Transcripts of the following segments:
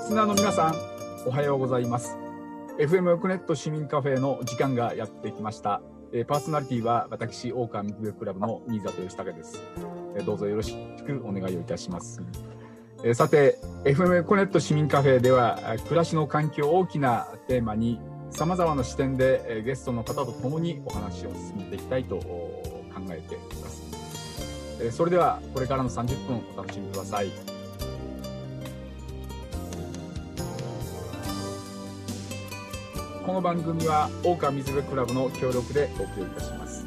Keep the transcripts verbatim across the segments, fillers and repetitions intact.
リスナーの皆さん、おはようございます。 エフエム よくネット市民カフェの時間がやってきました。パーソナリティは私、大川水辺クラブの新里義武です。どうぞよろしくお願いをいたします。さて エフエム よくネット市民カフェでは、暮らしの環境を大きなテーマにさまざまな視点でゲストの方と共にお話を進めていきたいと考えています。それではこれからのさんじゅっぷんお楽しみください。この番組は大川水辺クラブの協力でお送りいたします。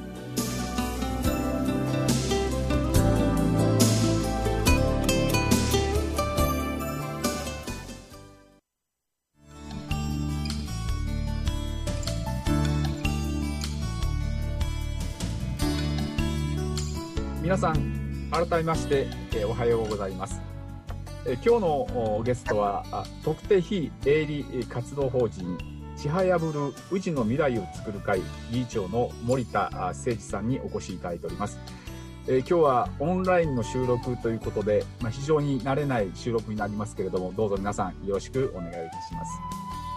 皆さん改めましておはようございます。今日のゲストは特定非営利活動法人ちはやぶる宇治の未来をつくる会理事長の森田誠二さんにお越しいただいております。えー、今日はオンラインの収録ということで、まあ、非常に慣れない収録になりますけれども、どうぞ皆さんよろしくお願いいたします。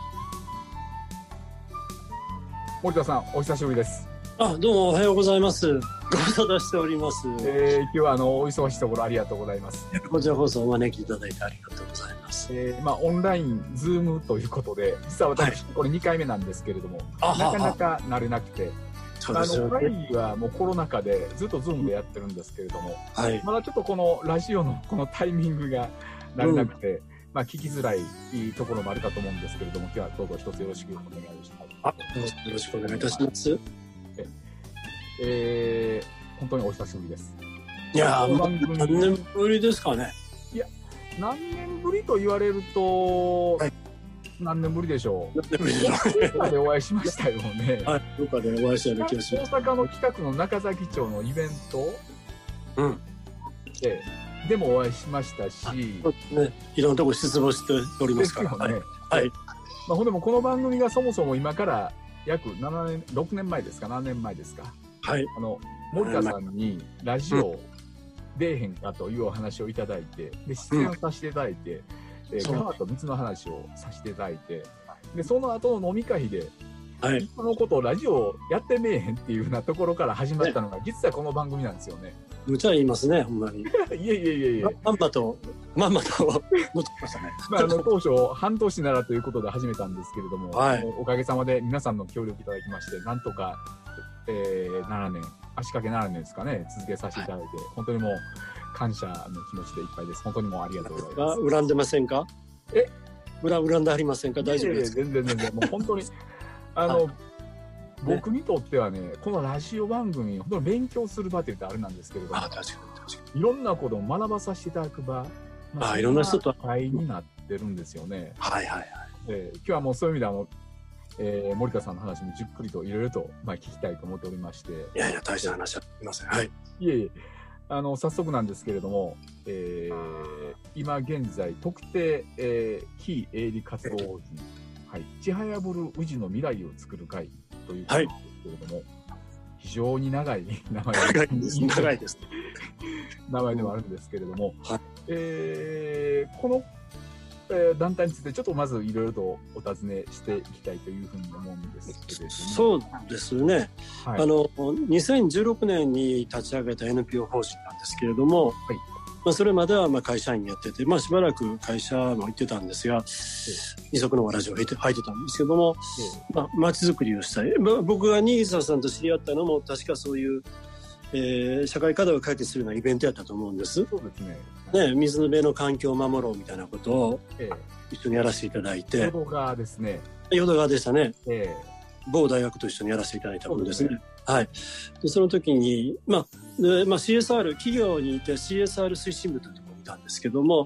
森田さん、お久しぶりです。 あ、どうもおはようございます。ご無沙汰しております。 えー、今日はあのお忙しいところありがとうございます。 こちらこそお招きいただいてありがとうございます。 えーまあ、オンライン、ズームということで、実は私、はい、これにかいめなんですけれども、なかなか慣れなくて、あの会議はもうコロナ禍でずっとズームでやってるんですけれども、はい、まだちょっとこのラジオのこのタイミングが慣れなくて、うん、まあ、聞きづらいところもあるかと思うんですけれども、今日はどうぞ一つよろしくお願いします。 あ、どうぞよろしくお願いいたします。 ええー、本当にお久しぶりです。 いやー、何年ぶりですかね。 いや、何年ぶりと言われると、はい、何年ぶりでしょう。何年ぶりでしょう。どこかでお会いしましたよね。 はい、どこかでお会いしたような気がします。 大阪の北区の中崎町のイベント、うん、で、でもお会いしましたし、 ね、いろんなとこ出没しておりますからね。はい。はい、 まあ、ほんでもこの番組がそもそも今から約ななねん、ろくねんまえですか、何年前ですか。はい。あの森田さんにラジオ、うん、出えへんかというお話をいただいて、で出演をさせていただいて、うん、え川と水の話をさせていただいて、でその後の飲み会で、はい、そのことをラジオやってめえへんっていうふうなところから始まったのが、ね、実はこの番組なんですよね。 むちゃ言いますね、ほんまに。いえいえいえいえ。 まんまとまんまと乗ってましたね。 まあ、あの当初半年ならということで始めたんですけれども、はい、おかげさまで皆さんの協力いただきまして、なんとか、えー、ななねん、足掛けななねんですかね、続けさせていただいて、はい、本当にもう感謝の気持ちでいっぱいです。本当にもうありがとうございます。 恨んでませんか？え？恨恨んでありませんか？大丈夫ですか？ 全然全然もう本当にあの、はい、僕にとってはね、このラジオ番組本当に勉強する場って言ったらあれなんですけれども、あ、確かに確かにいろんなことを学ばさせていただく場、まあ、 あ、いろんな人と会になってるんですよね。 はいはいはい。 で今日はもうそういう意味であの、えー、森田さんの話もじっくりといろいろと、まあ、聞きたいと思っておりまして。 いやいや、大した話はすいません。はい。 いえいえ、あの早速なんですけれども、えー、今現在特定、えー、非営利活動法人、はい、ちはやぶる宇治の未来をつくる会ということなんですけれども、はい、非常に長い名前長いです。長いです。 名前ではあるんですけれども、はい、えー、このえー、団体についてちょっとまずいろいろとお尋ねしていきたいというふうに思うんですけれども。 そうですね、はい、あのにせんじゅうろくねんに立ち上げた エヌピーオー 法人なんですけれども、はい、まあ、それまではまあ会社員やってて、まあ、しばらく会社も行ってたんですが、二足のわらじを履いて、履いてたんですけども、まあ、街づくりをしたい、まあ、僕が新沢さんと知り合ったのも確かそういうえー、社会課題を解決するようなイベントやったと思うんです。 そうですね。 ね、水の辺の環境を守ろうみたいなことを一緒にやらせていただいて。 淀川ですね。 淀川でしたね。 えー、某大学と一緒にやらせていただいたものですね。はい。で、その時に、まあ、でまあ、シーエスアール、企業にいて シーエスアール 推進部というところにいたんですけども、はい、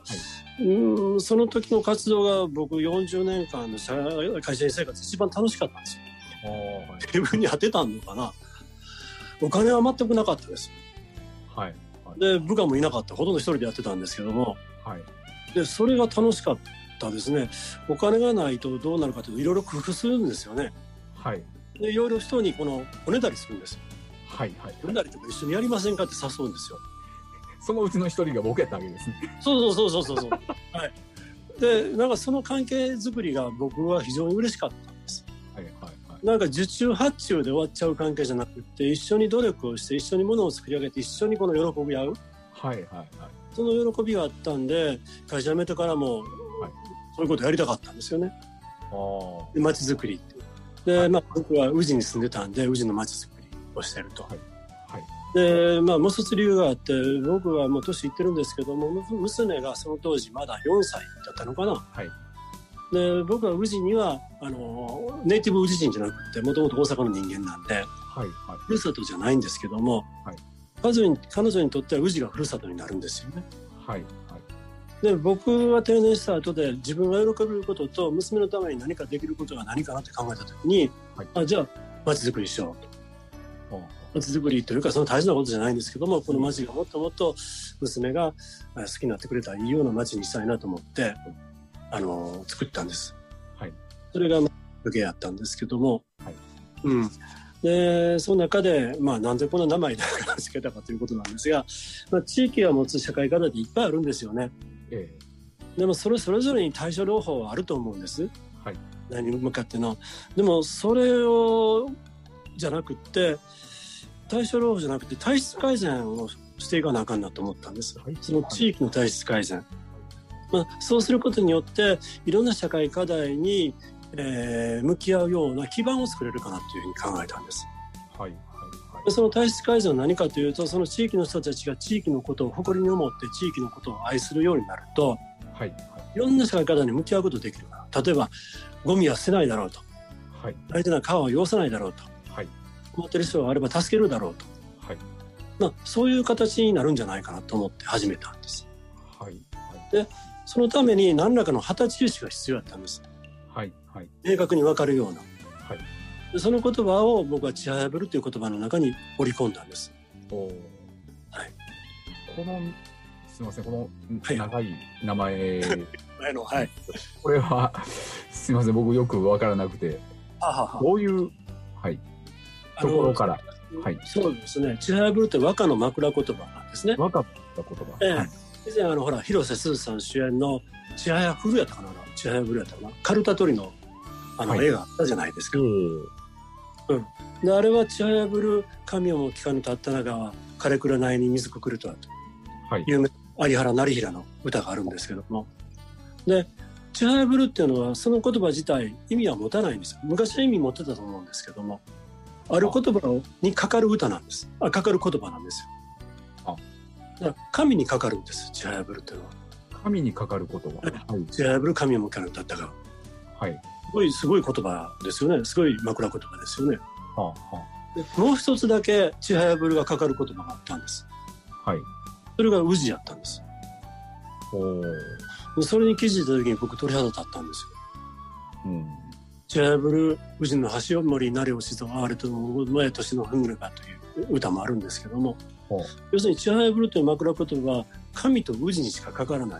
うん、その時の活動が僕よんじゅうねんかんの会社員生活一番楽しかったんですよ。はい、自分に当てたのかな。お金は全くなかったです。はい。はい、で、部下もいなかった。ほとんど一人でやってたんですけども。はい。で、それが楽しかったですね。お金がないとどうなるかというと、いろいろ工夫するんですよね。はい。で、いろいろ人にこの、おねだりするんですよ。はいはい。おねだりとか一緒にやりませんかって誘うんですよ。 そのうちの一人が僕やったわけですね。 そうそうそうそうそう。はい。 でなんかその関係づくりが僕は非常に嬉しかったんです。 はいはいはい、 なんか受注発注で終わっちゃう関係じゃなくて、一緒に努力をして一緒にものを作り上げて一緒にこの喜び合う、 はいはいはい、 その喜びがあったんで、会社辞めてからもそういうことやりたかったんですよね。 あで街づくりってで、はい、まあ、僕は宇治に住んでたんで宇治の街づくりをしてると、はいはい、でまあ、もう一つ理由があって、僕はもう年いってるんですけども、娘がその当時まだよんさいだったのかな、はい、で僕は宇治にはあのネイティブ宇治人じゃなくてもともと大阪の人間なんで、はいはい、ふるさとじゃないんですけども、はい、彼女に、彼女にとっては宇治がふるさとになるんですよね。はいはい、で僕は定年した後で自分が喜べることと娘のために何かできることが何かなって考えた時に、はい、あじゃあ街づくりしようと。街づくりというかその大事なことじゃないんですけども、この街がもっともっと娘が好きになってくれたらいいような街にしたいなと思ってあの作ったんです、はい、それがきっかけやったんですけども、はい、うん、でその中で、まあ、なんでこの名前だからつけたかということなんですが、まあ、地域が持つ社会課題っていっぱいあるんですよね、ええ、でもそれそれぞれに対処療法はあると思うんです、はい、何に向かっての。でもそれをじゃなくって対処療法じゃなくて体質改善をしていかなあかんなと思ったんです。その地域の体質改善、まあ、そうすることによっていろんな社会課題に、えー、向き合うような基盤を作れるかなというふうに考えたんです、はいはいはい、でその体質改善は何かというと、その地域の人たちが地域のことを誇りに思って地域のことを愛するようになると、はいはい、いろんな社会課題に向き合うことができるから。例えばゴミは捨てないだろうと、はい、相手の川を汚さないだろうと、はい、困ってる人があれば助けるだろうと、はい、まあ、そういう形になるんじゃないかなと思って始めたんです、はいはい、でそのために何らかの旗印が必要だったんです、はいはい、明確に分かるような、はい、でその言葉を僕はちはやぶるという言葉の中に織り込んだんです。お、はい、 このすみません、この長い名前、 前の、はい、 これはすみません、僕よく分からなくて、はははどういう、はい、ところから、はい、 そうですね、ちはやぶるって和歌の枕言葉なんですね。 和歌の言葉、えーはい、 以前あのほら広瀬すずさん主演のちはやふるやったかな、ちはやぶるやったかな、カルタ取りのあの、はい、映画あったじゃないですか、うんうん、であれはちはやぶる神をも聞かぬたった中は枯れくらないに水くくるとはと、はい、有名有原成平の歌があるんですけども、でちはやぶるっていうのはその言葉自体意味は持たないんですよ。昔は意味持ってたと思うんですけども、ある言葉にかかる歌なんです。あ、かかる言葉なんですよ。あ、だから神にかかるんです、ちはやぶるっていうのは。 神にかかる言葉、 はい、ちはやぶる神を向かぬたったが、はい、すごいすごい言葉ですよね。すごい枕言葉ですよね。はあはあ、でもう一つだけちはやぶるがかかる言葉があったんです。はい。それが宇治やったんです。お、それに気づいた時に僕鳥肌立ったんですよ。うん。ちはやぶる宇治の橋を森なれをしぞあれと前年のふぐれかという歌もあるんですけども、要するにちはやぶるという枕言葉は神と宇治にしかかからない。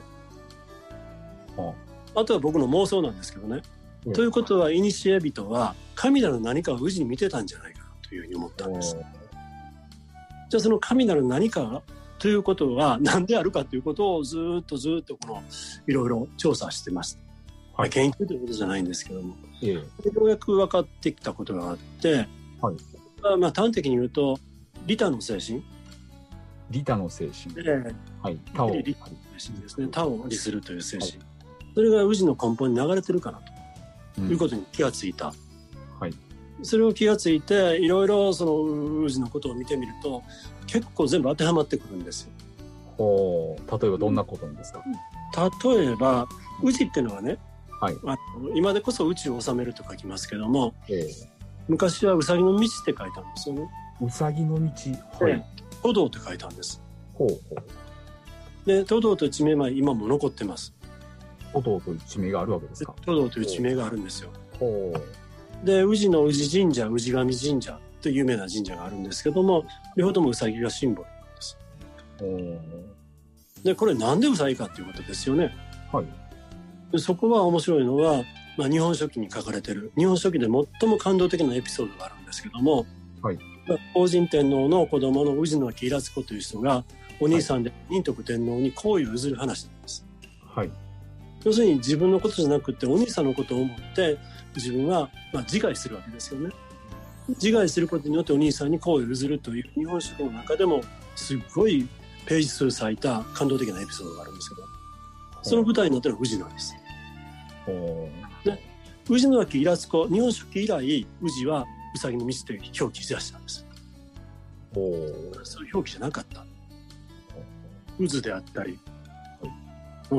あとは僕の妄想なんですけどね。うん、ということは、いにしえ人は神なる何かを宇治に見てたんじゃないかなというふうに思ったんです。じゃあその神なる何かということは何であるかということをずっとずっとこのいろいろ調査してます。はい、研究ということじゃないんですけども、ええ、ようやく分かってきたことがあって、はい、まあ端的に言うと利他の精神、 利他の精神、ええ、はい、 他を利他の精神ですね。他を利するという精神、はい、それが宇治の根本に流れてるかなということに気がついた、うん、はい、それを気がついていろいろその宇治のことを見てみると結構全部当てはまってくるんですよ。 ほう、例えばどんなことですか？ 例えば宇治っていうのはね、はい、あの今でこそ宇宙を治めると書きますけども、えー、昔はうさぎの道って書いたんですよね。 うさぎの道、 はい、都道って書いたんです。ほうほう。で都道という地名は今も残ってます。 都道という地名があるわけですか？ 都道という地名があるんですよ。ほう。で宇治の宇治神社、宇治神神社という有名な神社があるんですけども、両方ともうさぎがシンボルなんです。ほう。でこれなんでうさぎかっていうことですよね。はい。でそこは面白いのは、まあ、日本書紀に書かれている日本書紀で最も感動的なエピソードがあるんですけども、はい、まあ、法神天皇の子供の宇治の木平子という人がお兄さんで仁徳天皇に好意を譲る話なんです。はい。 要するに自分のことじゃなくてお兄さんのことを思って自分はまあ自害するわけですよね。自害することによってお兄さんに功を譲るという日本書紀の中でもすごいページ数割いた感動的なエピソードがあるんですけど、その舞台になったのは宇治なんです。で、宇治の脇イラスコ、日本書紀以来宇治はうさぎの道という表記しだしたんです。そういう表記じゃなかった。渦であったり、うん、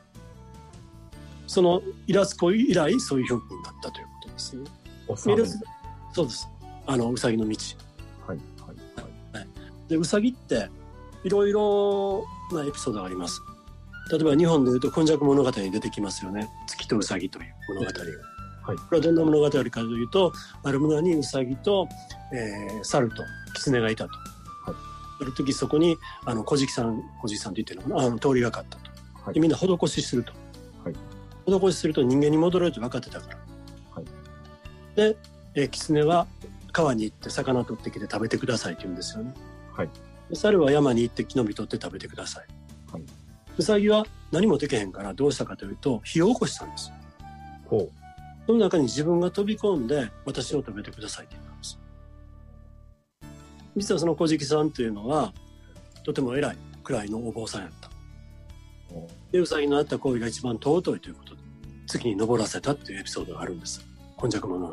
そのイラスコ以来そういう表記になったということですね。そうです。あのうさぎの道。はいはいはい。でうさぎっていろいろなエピソードがあります。例えば日本でいうと今昔物語に出てきますよね。月とうさぎという物語が。はい、これはどんな物語かというと、ある村にうさぎと、えー、猿と狐がいたと。はい、ある時そこにあの小じきさん小じきさんと言ってるのかな、あの通りがかったと。はい、でみんな施しすると。はい、施しすると人間に戻れると分かってたから。はい、で、えー、狐は川に行って魚取ってきて食べてくださいって言うんですよね。はい、で猿は山に行って木の実取って食べてください。はい、うさぎは何もできへんからどうしたかというと火を起こしたんです。ほう。その中に自分が飛び込んで私を食べてくださいって言ったんです。実はその小じきさんというのはとても偉い位のお坊さんやった。でうさぎのあった行為が一番尊いということで月に登らせたっていうエピソードがあるんです。今昔物語。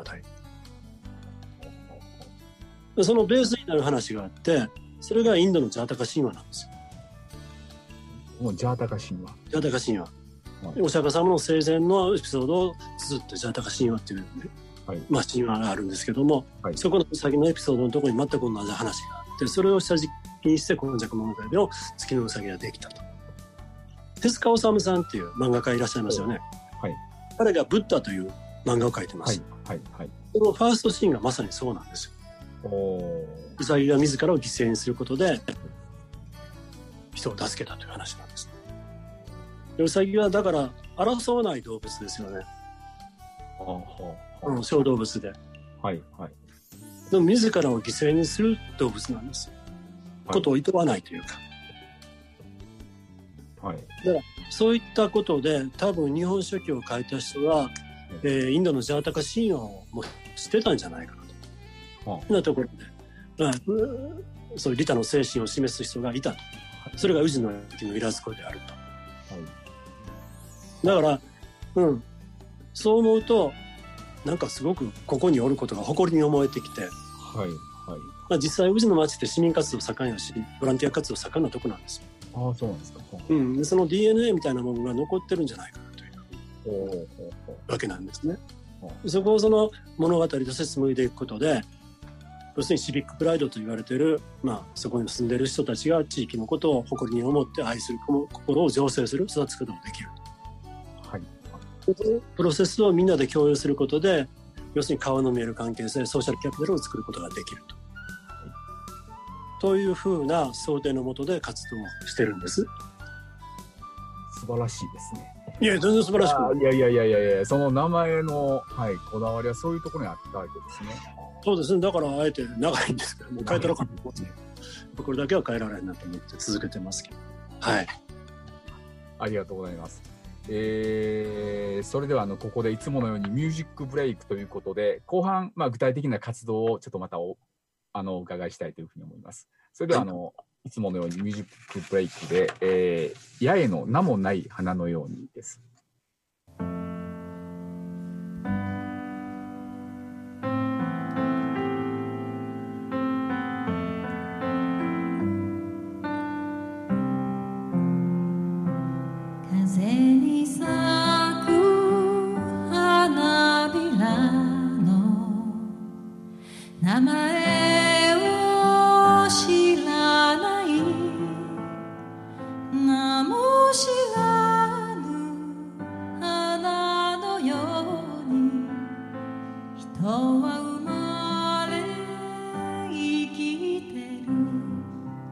そのベースになる話があってそれがインドのジャータカ神話なんですよ。 もうジャータカ神話。 ジャータカ神話。お釈迦様の生前のエピソードを綴ってジャータカ神話っていう、ね、はい、まあ神話があるんですけども、はい、そこの先のエピソードのところに全く同じ話があってそれを下敷きにして今昔物語の月のうさぎができたと。手塚治虫さんっていう漫画家いらっしゃいますよね。はい、彼がブッダという漫画を描いてます。はいはいはい、そのファーストシーンがまさにそうなんですよ。おうさぎが自らを犠牲にすることで人を助けたという話なんです。うさぎはだから争わない動物ですよね。うん、小動物で、はいはい、でも自らを犠牲にする動物なんですよ、はい、ことを厭わないというか、はい、だからそういったことで多分日本書紀を書いた人は、えー、インドのジャータカ神話をも知ってたんじゃないかなと、はあ、そんなところで、まあ、そういう利他の精神を示す人がいたと、それが宇治の駅のイラスコであると。だから、うん、そう思うとなんかすごくここにおることが誇りに思えてきて、はいはい、まあ、実際宇治の町って市民活動盛んやしボランティア活動盛んなとこなんですよ。ああ、そうなんですか。うん、その ディーエヌエー みたいなものが残ってるんじゃないかなというわけなんですね。そこをその物語として紡いでいくことで要するにシビックプライドと言われている、まあ、そこに住んでいる人たちが地域のことを誇りに思って愛する心を醸成する育つこともできる。はい、プロセスをみんなで共有することで要するに顔の見える関係性ソーシャルキャピタルを作ることができると、はい、というふうな想定のもとで活動をしてるんです。 素晴らしいですね。 いや全然素晴らしくいやいやいやいやいやその名前の、はい、こだわりはそういうところにあったわけですね。 そうですね。だからあえて長いんですけどもう変えたらかなと思ってこれだけは変えられないなと思って続けてますけど、はい、 ありがとうございます。えー、それではあのここでいつものようにミュージックブレイクということで後半、まあ、具体的な活動をちょっとまたおあのお伺いしたいというふうに思います。それではあの、はい、いつものようにミュージックブレイクで、えー、八重の名もない花のようにです。 風に咲く花びらの名前を知らない名も知らぬ花のように人は生まれ生きてる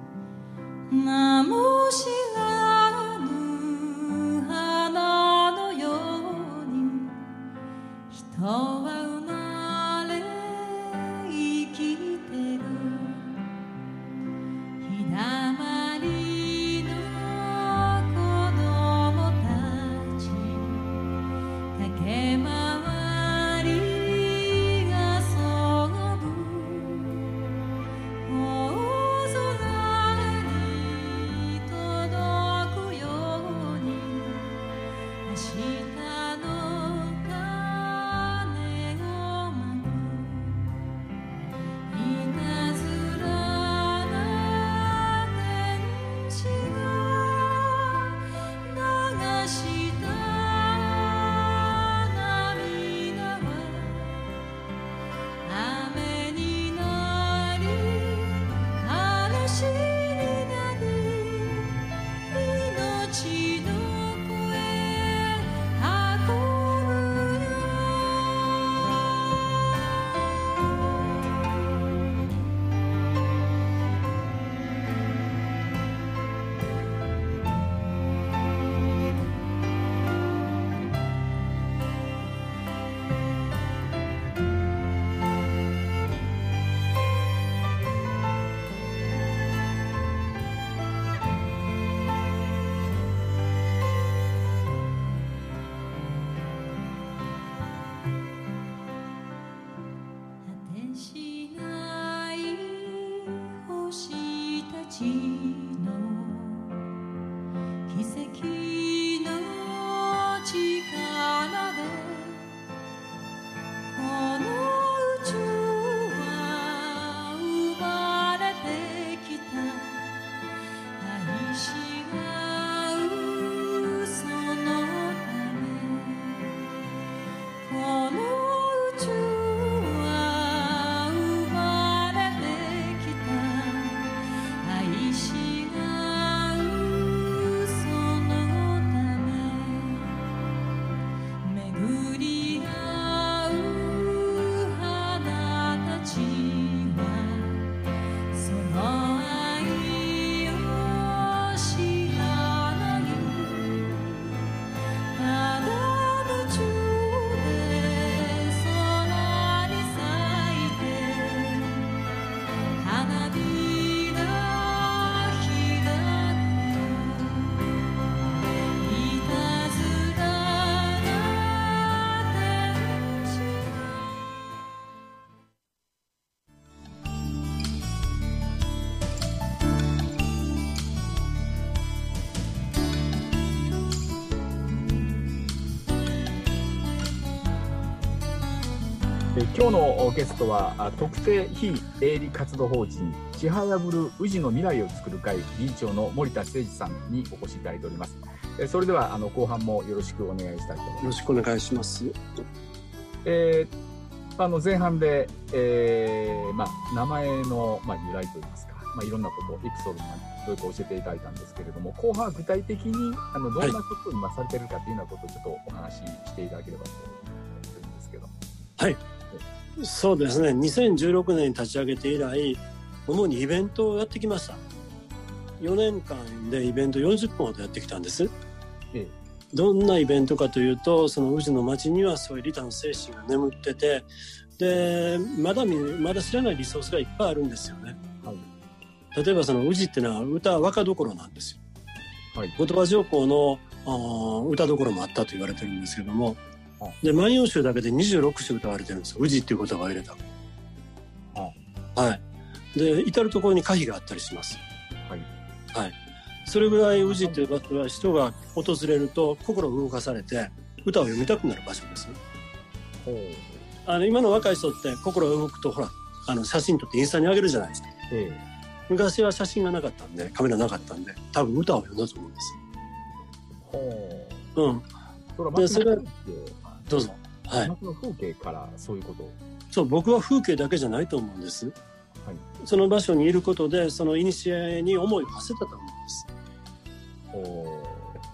名も知らぬ花の今日のゲストは特定非営利活動法人ちはやぶる宇治の未来をつくる会理事長の森田誠二さんにお越しいただいております。それではあの後半もよろしくお願いしたいと思います。 よろしくお願いします。 えー、あの前半で、えーまあ、名前の、まあ、由来といいますか、まあ、いろんなことエピソードもどういうか教えていただいたんですけれども、後半は具体的にあのどんなことを今されているかというようなことをちょっとお話ししていただければと思ってるんですけど。 はい、そうですね。にせんじゅうろくねんに立ち上げて以来、主にイベントをやってきました。よねんかんでイベントよんじゅっぽんほどやってきたんです。ええ、どんなイベントかというと、その宇治の町にはそういう利他の精神が眠ってて、でまだ見まだ知らないリソースがいっぱいあるんですよね。はい、例えばその宇治っていうのは歌若どころなんですよ。はい、後鳥羽上皇のあ歌どころもあったと言われてるんですけども、で万葉集だけでにじゅうろくしゅ歌われてるんですよ。宇治っていう言葉を入れた。はい。で至る所に歌碑があったりします。はい。はい。それぐらい宇治っていう場所は人が訪れると心を動かされて歌を読みたくなる場所ですね。ほう。あの今の若い人って心が動くとほらあの写真撮ってインスタに上げるじゃないですか。ええ、昔は写真がなかったんでカメラなかったんで多分歌を読んだと思うんです。ほう。うん。でそれどうぞ。はい。 街の風景からそういうこと。 そう、僕は風景だけじゃないと思うんです。はい。その場所にいることで、その古に思いを馳せたと思うんです。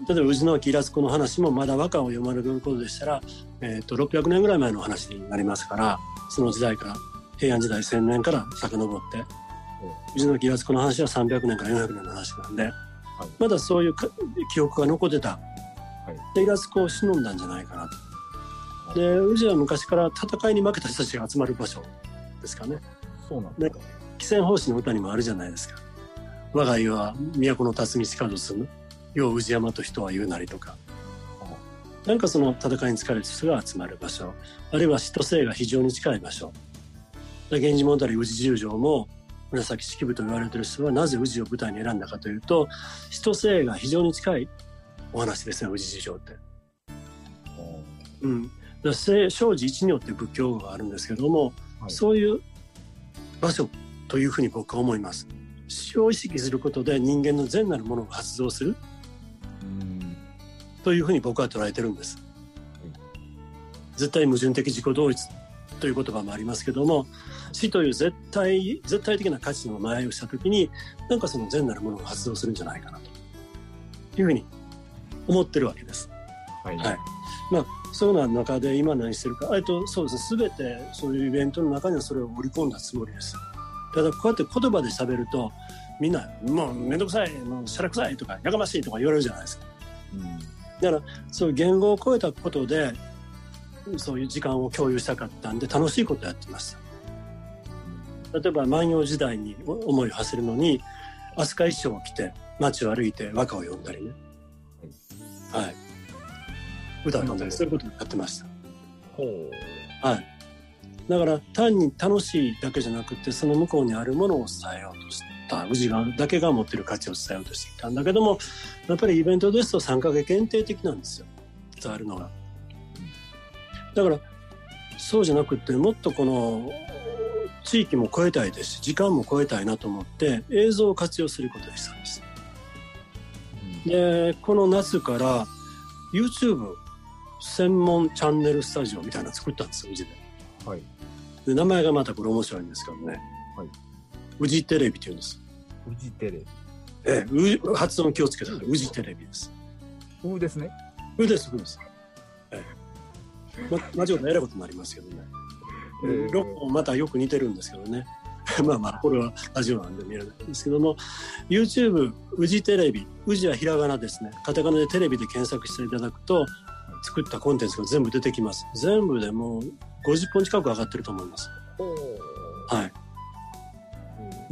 お例えば宇治の木平津湖の話もまだ和歌を読まれることでしたら、えっとろっぴゃくねんぐらい前の話になりますから、その時代から平安時代せんねんから遡って、宇治の木平津湖の話はさんびゃくねんからよんひゃくねんの話なんで、はい、まだそういう記憶が残ってた。はい、平津湖を忍んだんじゃないかなと。で宇治は昔から戦いに負けた人たちが集まる場所ですかね。そうなんですか。汽船法師の歌にもあるじゃないですか。我が家は都の辰巳しかどすむ、よう宇治山と人は言うなりとか、なんかその戦いに疲れた人が集まる場所、あるいは死と生が非常に近い場所。源氏物語宇治十条も紫式部と言われている人はなぜ宇治を舞台に選んだかというと、死と生が非常に近いお話ですね、宇治十条って。 うん、だから生じ一如って仏教があるんですけども、はい、そういう場所というふうに僕は思います。死を意識することで人間の善なるものが発動する、うん、というふうに僕は捉えてるんです、うん、絶対矛盾的自己同一という言葉もありますけども、死という絶対絶対的な価値の前をしたときに、なんかその善なるものが発動するんじゃないかなというふうに思ってるわけです。はい、はい、まあそういう中で今何してるか、えっとそうですね、全てそういうイベントの中にはそれを織り込んだつもりです。ただこうやって言葉で喋るとみんなもうめんどくさい、もうしゃらくさいとかやかましいとか言われるじゃないですか、うん、だからそういう言語を超えたことでそういう時間を共有したかったんで楽しいことをやってました。例えば万葉時代に思いを馳せるのに飛鳥衣装を着て街を歩いて和歌を読んだりね、はい、はい、歌を読んだりそういうことをやってました。ほう、はい、だから単に楽しいだけじゃなくてその向こうにあるものを伝えようとした宇治がだけが持っている価値を伝えようとしてきたんだけども、やっぱりイベントですと参加が限定的なんですよ、伝わるのが。だからそうじゃなくてもっとこの地域も超えたいですし時間も超えたいなと思って映像を活用することにしたんです、うん、でこの夏から YouTube 専門チャンネルスタジオみたいなの作ったんですよ、宇治で。はい、で名前がまたこれ面白いんですけどね、はい、宇治テレビって言うんです。 宇治テレビ、 ええ、発音気をつけてください。宇治テレビです。 うですね。 うですうです、ええ、ま、間違ったらえらいことになりますけどね、えー、ロゴまたよく似てるんですけどねまあまあこれはラジオなんで見えないんですけども YouTube 宇治テレビ、宇治はひらがなですね、カタカナでテレビで検索していただくと作ったコンテンツが全部出てきます。全部でもうごじゅっぽん近く上がってると思います。はい。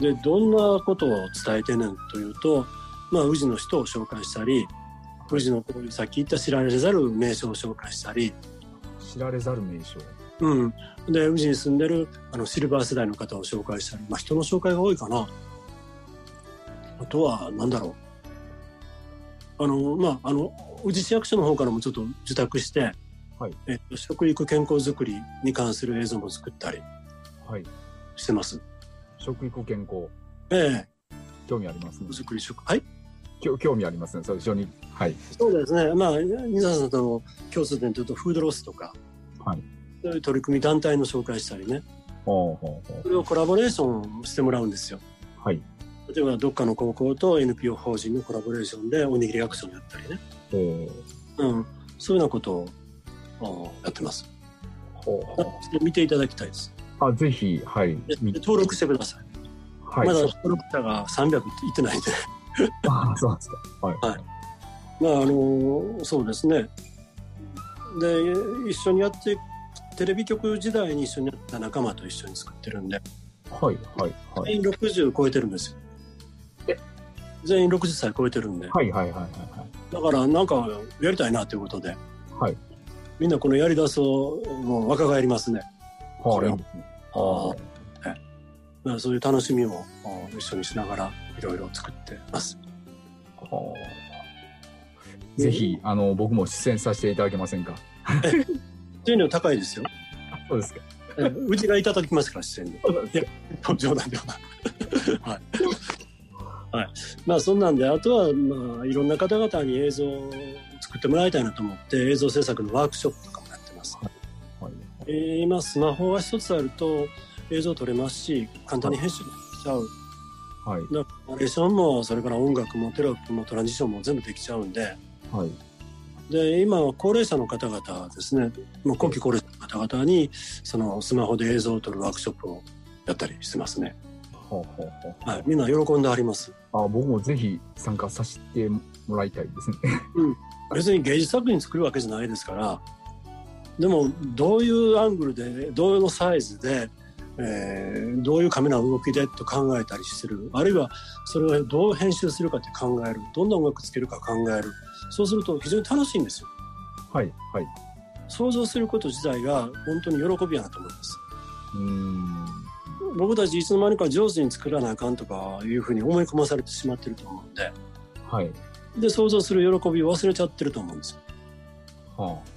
でどんなことを伝えてんねんというと、まあ宇治の人を紹介したり、宇治のこういうさっき言った知られざる名所を紹介したり。 知られざる名所。 うん。で宇治に住んでるあのシルバー世代の方を紹介したり、まあ人の紹介が多いかな。あとはなんだろう。あのまああの宇治市役所の方からもちょっと受託して、はい、えっと、食育健康づくりに関する映像も作ったりしてます。 食育健康。 ええ。 興味ありますね。 づくり食。はい。 興味ありますね。それ一緒に。はい。 そうですね。まあ新沢さんとの共通点というとフードロスとか、はい、そういう取り組み団体の紹介したりね。ほうほうほう。それをコラボレーションしてもらうんですよ。はい。例えばどっかの高校と エヌピーオー 法人のコラボレーションでおにぎりアクションやったりね。うん、そういうようなことをやってます。ほうほう。見ていただきたいです。 あ、ぜひ、はい。 登録してください。はい。まだ登録者がさんびゃくいってないんで。 ああ、そうですか。はい。はい。 まああのそうですね。で一緒にやってテレビ局時代に一緒にやった仲間と一緒に作ってるんで。はいはいはい。全員ろくじゅう超えてるんですよ。え？全員ろくじゅっさい超えてるんで。はいはいはいはい。だからなんかやりたいなということで、はい、みんなこのやりだすをもう若返りますね。これを、はい、だからそういう楽しみを一緒にしながらいろいろ作ってます。はあ、ぜひあの僕も出演させていただけませんか。 出演料高いですよ。 そうですか。 うちがいただきますから出演料。いや冗談ではない。はい。はい、まあそんなんで、あとはまあいろんな方々に映像を作ってもらいたいなと思って映像制作のワークショップとかもやってます。はいはい、えー、今スマホが一つあると映像撮れますし簡単に編集できちゃう。はい。だからナレーションもそれから音楽もテロップもトランジションも全部できちゃうんで。はい。で今高齢者の方々ですね、もう後期高齢者の方々にそのスマホで映像を撮るワークショップをやったりしてますね。はあはあはあ、はい、みんな喜んであります。 あ、僕もぜひ参加させてもらいたいですね。 うん、別に芸術作品作るわけじゃないですから、でもどういうアングルでどういうサイズで、えー、どういうカメラの動きでと考えたりする、あるいはそれをどう編集するかって考える、どんな音楽つけるか考える、そうすると非常に楽しいんですよ。はいはい。想像すること自体が本当に喜びやなと思います。うーん、僕たちいつの間にか上手に作らなあかんとかいうふうに思い込まされてしまってると思うんで、はい、で想像する喜びを忘れちゃってると思うんですよ。はあは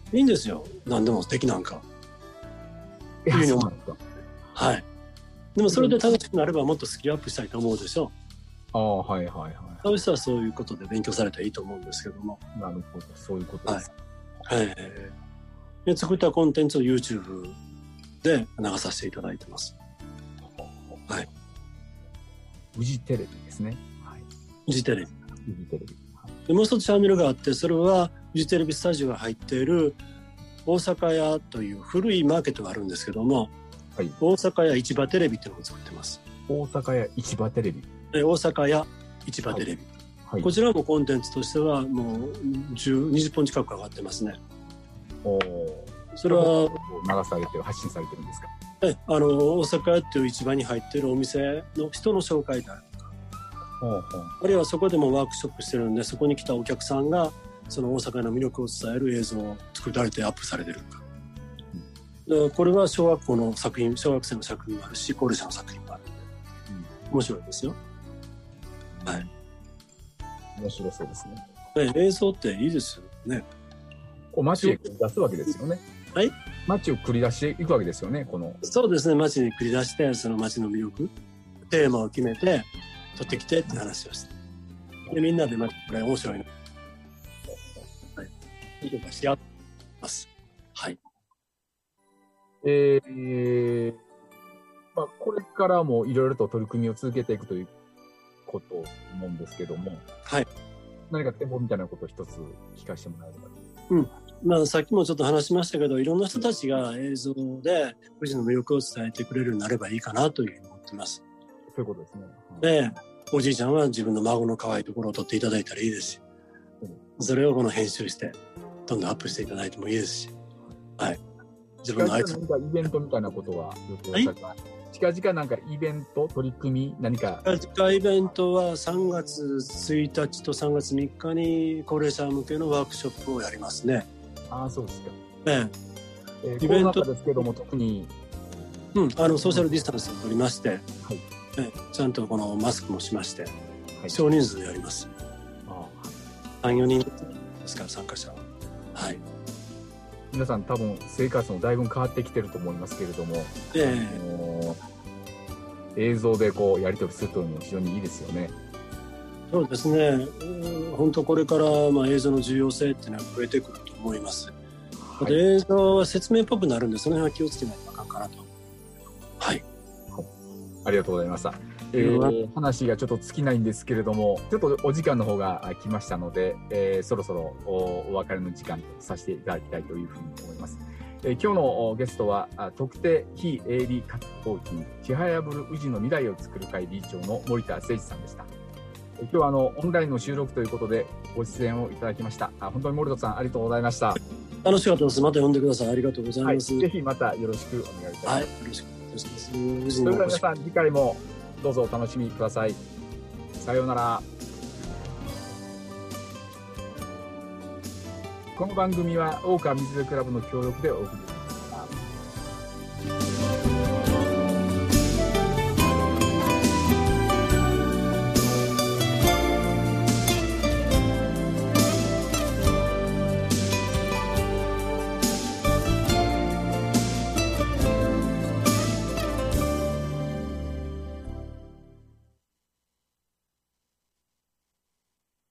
いいんですよ。何でも敵なんか。 いや、 いいのそうなんですか。 はい。でもそれで楽しくなればもっとスキルアップしたいと思うでしょああ、はいはいはそういう人はそういうことで勉強されたらいいと思うんですけども。 い。なるほど、そういうことです。 はい。で作ったコンテンツを YouTube で流させていただいてます。はい。 フジテレビですね。はい。 フジテレビ。 フジテレビ。 でもう一つチャンネルがあって、それはフジテレビスタジオが入っている大阪屋という古いマーケットがあるんですけども、 はい、 大阪屋市場テレビっていうのを作ってます。 大阪屋市場テレビ。 大阪屋市場テレビ、はいはい、こちらもコンテンツとしてはもうじゅう、にじゅっぽん近く上がってますね。 おそれは流されてる、発信されてるんですか？ えあの大阪屋っていう市場に入っているお店の人の紹介であるとか、ほうほう、あるいはそこでもワークショップしてるんで、そこに来たお客さんがその大阪の魅力を伝える映像を作られてアップされてるか、うん、これは小学校の作品、小学生の作品もあるし、高齢者の作品もあるので、うん、面白いですよ。はい。 面白そうですね。 ね、映像っていいですよね。 こう街へ繰り出すわけですよね。 はい。 街を繰り出していくわけですよね。この。 そうですね。街に繰り出して、その街の魅力、テーマを決めて取ってきてって話をして、でみんなでまこれ面白いの。はい。いいとしやってます。はい。 えー、まあこれからもいろいろと取り組みを続けていくということを思うんですけども、 はい。 何か展望みたいなことを一つ聞かせてもらえれば。 うん。まあさっきもちょっと話しましたけど、いろんな人たちが映像で富士の魅力を伝えてくれるようになればいいかなというふうに思ってます。 そういうことですね。 で、おじいちゃんは自分の孫の可愛いところを撮っていただいたらいいですし、それをこの編集してどんどんアップしていただいてもいいですし、はい。自分のアイ何かイベントみたいなことは予定されてますか？近々なんかイベント、取り組み、何か。 近々イベントはさんがつついたちとさんがつみっかに高齢者向けのワークショップをやりますね。 ああ、そうですか。 ええー、イベントですけども、特に。 うん、あの、ソーシャルディスタンスを取りまして、はい。 えちゃんとこのマスクもしまして、はい、少人数でやります。ああ、さん、よにんですから、参加者は。はい。 皆さん多分生活もだいぶ変わってきてると思いますけれども、えー、あのー、映像でこうやり取りするというのも非常にいいですよね。 そうですね。本当これからまあ映像の重要性っていうのは増えてくると思います。はい、で映像は説明っぽくなるんで、その辺は気をつけないとあかんかなと。はい。 ありがとうございました。えー、話がちょっと尽きないんですけれども、ちょっとお時間の方が来ましたので、えー、そろそろ お, お別れの時間とさせていただきたいというふうに思います。えー、今日のゲストは特定非営利活動費ちはやぶる宇治の未来をつくる会理事長の森田誠司さんでした。えー、今日はあのオンラインの収録ということでご出演をいただきました。あ、本当に森田さんありがとうございました。 楽しかったです。また呼んでください。ありがとうございます。はい、 ぜひまたよろしくお願いいたします。はい、よろしくお願いします。それでは皆さん次回もどうぞお楽しみください。さようなら。この番組は大川水辺クラブの協力でお送りします。